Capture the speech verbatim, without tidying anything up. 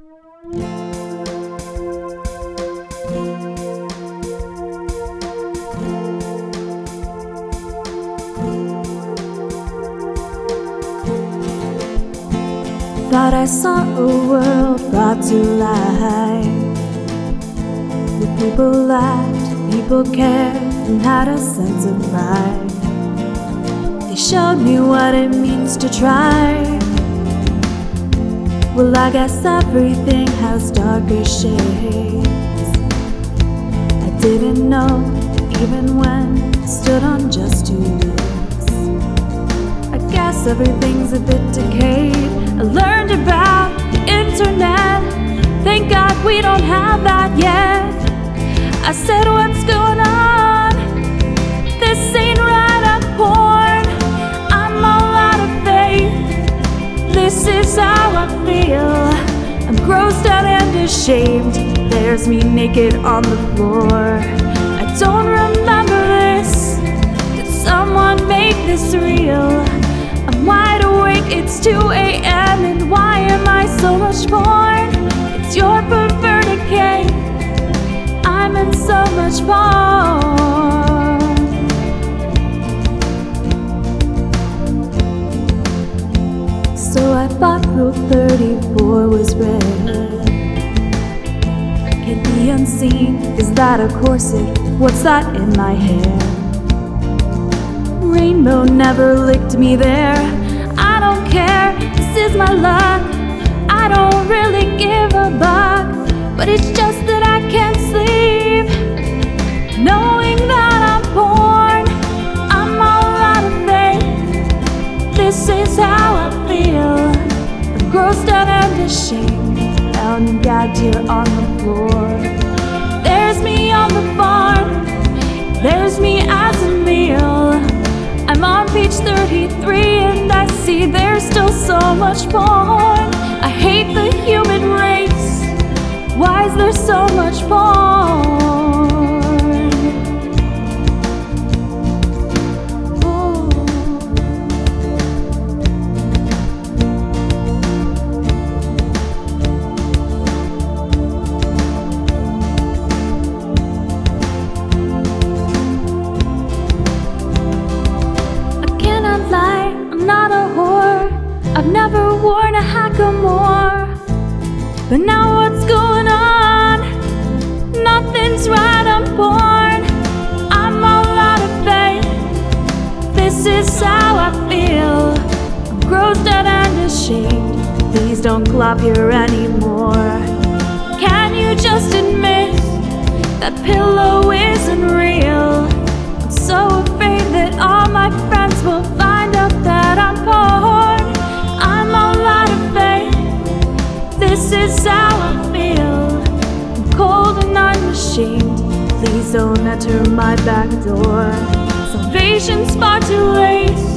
Thought I saw a world brought to life, where people laughed, people cared, and had a sense of pride. They showed me what it means to try. Well, I guess everything has darker shades. I didn't know even when I stood on just two legs. I guess everything's a bit decayed. I learned about the internet. Thank God we don't have that yet. I said, what's going on? This ain't right, I'm porn. I'm all out of faith. This is how I feel. I'm grossed out and ashamed. There's me naked on the floor. I don't remember this. Did someone make this real? I'm wide awake, it's two a.m. and why am I so much porn? It's your perverted cake. I'm in so much porn. So I thought Rule thirty-four was red. Can the unseen, is that a corset? What's that in my hair? Rainbow never licked me there. I don't care, this is my luck. I don't really give a buck, but it's just that I can't sleep knowing that I'm porn. I'm all out of faith. This is how I feel. I'm grossed out and ashamed, bound and gagged here on the floor. There's me on the farm, there's me as a meal. I'm on page thirty-three and I see there's still so much porn. I hate the human race. Why is there so much porn? Ooh. I cannot lie, I'm not a whore. I've never worn a hackamore. But now what's going on? Nothing's right, I'm porn. I'm all out of faith. This is how I feel. I'm grossed out and ashamed. Please don't glop here anymore. Can you just admit that pillow isn't real? I'm so afraid that all my friends will find out that I'm porn. I'm all out of faith. This is how I feel. I'm cold and I'm ashamed. Please don't enter my back door. Salvation's far too late.